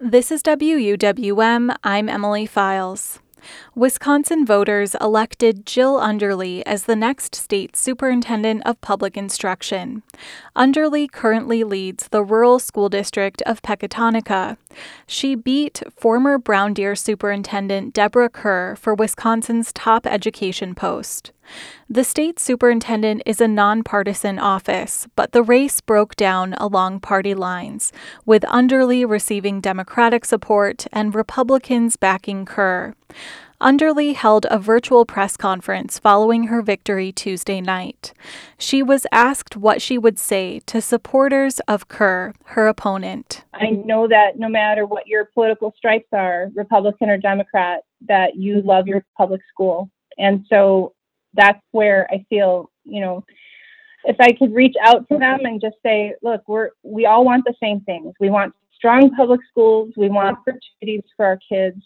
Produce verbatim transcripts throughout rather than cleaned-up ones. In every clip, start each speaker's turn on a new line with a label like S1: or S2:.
S1: This is W U W M. I'm Emily Files. Wisconsin voters elected Jill Underly as the next state superintendent of public instruction. Underly currently leads the rural school district of Pecatonica. She beat former Brown Deer superintendent Deborah Kerr for Wisconsin's top education post. The state superintendent is a nonpartisan office, but the race broke down along party lines, with Underly receiving Democratic support and Republicans backing Kerr. Underly held a virtual press conference following her victory Tuesday night. She was asked what she would say to supporters of Kerr, her opponent.
S2: I know that no matter what your political stripes are, Republican or Democrat, that you love your public school. And so that's where I feel, you know, if I could reach out to them and just say, look, we're we all want the same things. We want strong public schools. We want opportunities for our kids.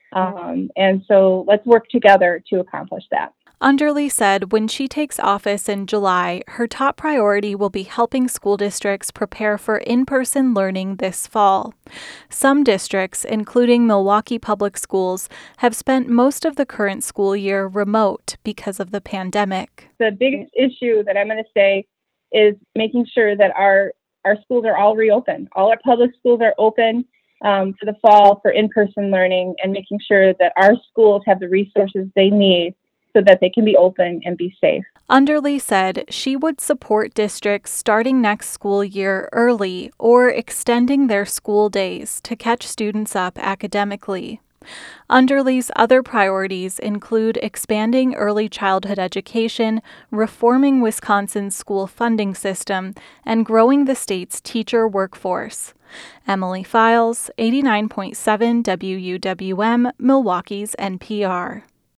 S2: Um, and so let's work together to accomplish that.
S1: Underly said when she takes office in July, her top priority will be helping school districts prepare for in-person learning this fall. Some districts, including Milwaukee Public Schools, have spent most of the current school year remote because of the pandemic.
S2: The biggest issue that I'm going to say is making sure that our, our schools are all reopened. All our public schools are open um, for the fall for in-person learning, and making sure that our schools have the resources they need so that they can be open and be safe.
S1: Underly said she would support districts starting next school year early or extending their school days to catch students up academically. Underly's other priorities include expanding early childhood education, reforming Wisconsin's school funding system, and growing the state's teacher workforce. Emily Files, eighty-nine point seven W U W M, Milwaukee's N P R.